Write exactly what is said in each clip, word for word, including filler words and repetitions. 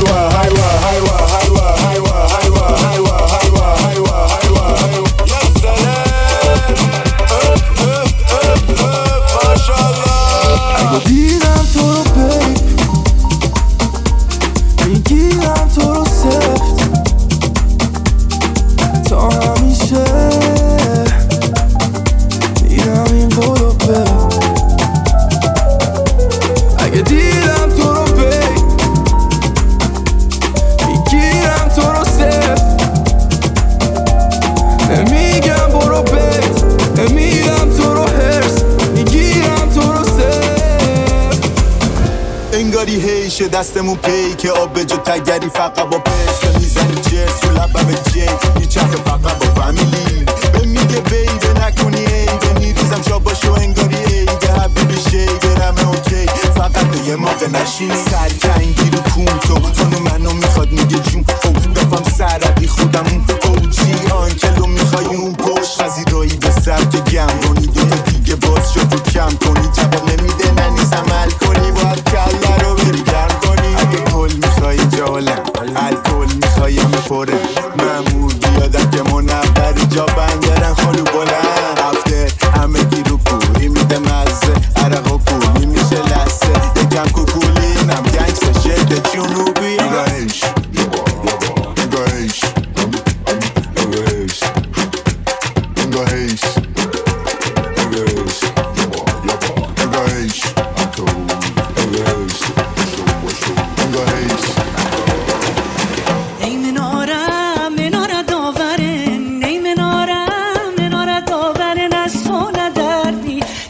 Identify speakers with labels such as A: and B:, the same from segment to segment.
A: دستمون پی که آب به جو تگری فقط با پسته میزنی جرس تو لبم جیت میچسه فقط با فامیلی به میگه بیبه نکنی ایده میریزم شا باشو انگاری ایده حبیبی شیده رمه اوکی فقط به یه موقع نشینی سرکنگی رو کون تو خانو منو میخواد میگه جون او دفعم سرعبی خودمون اوچی آنکلو میخوای اون پشت پذیرایی به سر که گم کنی دوتا دیگه باز شد تو کم کنی جواب نمیده ننیز عمل کنی باید کله رو بری گرم کنی اگه کل میخوای جالم الکل میخوای همه پره مامور بیادم که منوری جا بندرن خالو بلند هفته همه گیرو کوری میده مزه عرق و کولی میشه لسه یکم کوکولی اینم گنگسه شده جنوبی نگاهش نگاهش نگاهش نگاهش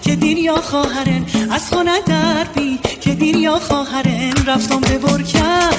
B: خواهرن از خونه در بی که دیر یا خواهرن رفتم به برکن